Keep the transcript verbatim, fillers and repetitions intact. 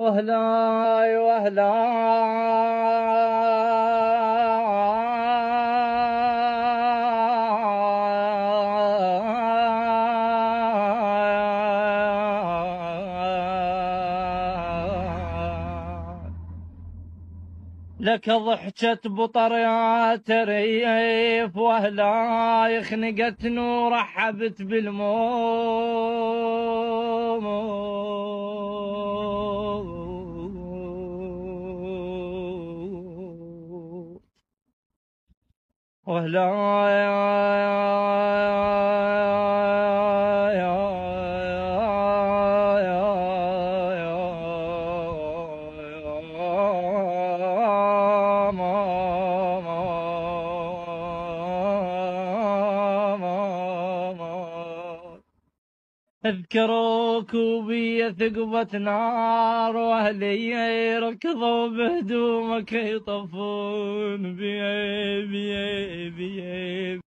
وهلا وهلا لك ضحكت بطريات ريف وهلا يخنقتني ورحبت بالموت وهلا اذكروك وبي ثقبة نار واهلي يركضوا بهدومك يطفون بي بي بي